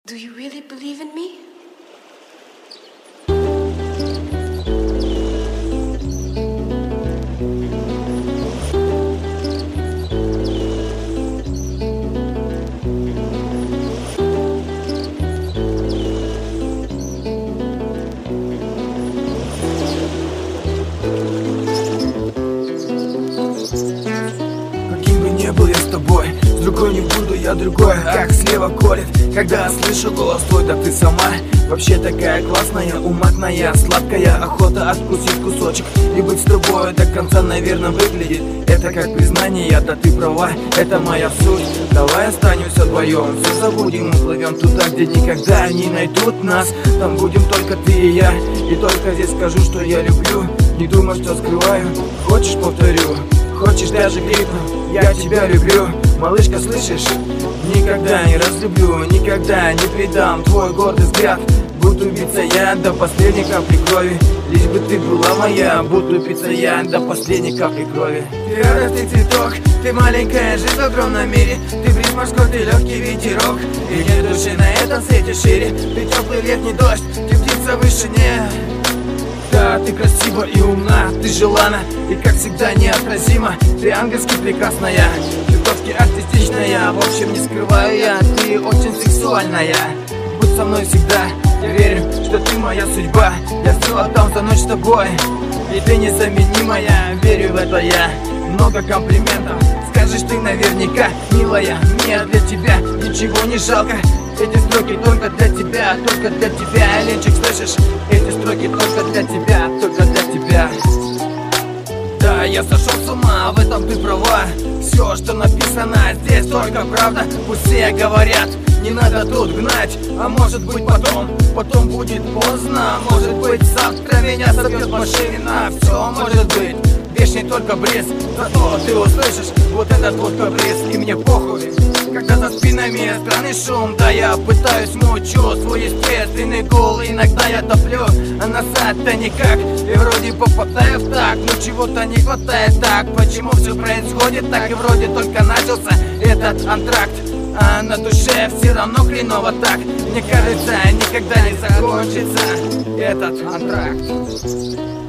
Do you really believe in me? Каким бы ни был я с тобой, с другой не буду я другой. Как слева колет, когда слышу голос твой, да ты сама вообще такая классная, уматная, сладкая. Охота откусить кусочек и быть с тобой до конца, наверное, выглядит это как признание, да ты права, это моя суть. Давай останемся вдвоем, все забудем, уплывем туда, где никогда не найдут нас. Там будем только ты и я, и только здесь скажу, что я люблю. Не думай, что скрываю, хочешь повторю, хочешь даже крикну, я тебя люблю. Малышка, слышишь? Никогда не разлюблю, никогда не предам твой гордый взгляд. Буду биться я до последней капли крови, лишь бы ты была моя. Буду биться я до последней капли крови. Ты радостный цветок, ты маленькая жизнь в огромном мире. Ты бриз морской, ты легкий ветерок, и нет души на этом свете шире. Ты теплый летний дождь, ты птица в вышине. Да, ты красива и умна, ты желана и, как всегда, неотразима. Ты ангельски прекрасная, чертовски артистичная. В общем, не скрываю я, ты очень сексуальная. Будь со мной всегда, я верю, что ты моя судьба. Я все отдам за ночь с тобой, и ты незаменимая. Верю в это я, много комплиментов скажешь ты наверняка, милая. Мне для тебя ничего не жалко. Эти строки только для тебя, только для тебя. Ленчик, слышишь? Эти строки только для тебя, только для тебя. Да, я сошел с ума, в этом ты права. Все, что написано здесь, только правда. Пусть все говорят, не надо тут гнать. А может быть потом будет поздно. Может быть завтра меня собьет машина. Все может быть, вечный только бриз. Зато ты услышишь вот этот вот каприз, и мне похуй, когда за спинами странный шум. Да, я пытаюсь, мучу свой естественный гул. Иногда я топлю, а назад-то никак. И вроде попадаю в так, но чего-то не хватает. Так, почему все происходит так? И вроде только начался этот антракт, а на душе все равно хреново так. Мне кажется, никогда не закончится этот антракт.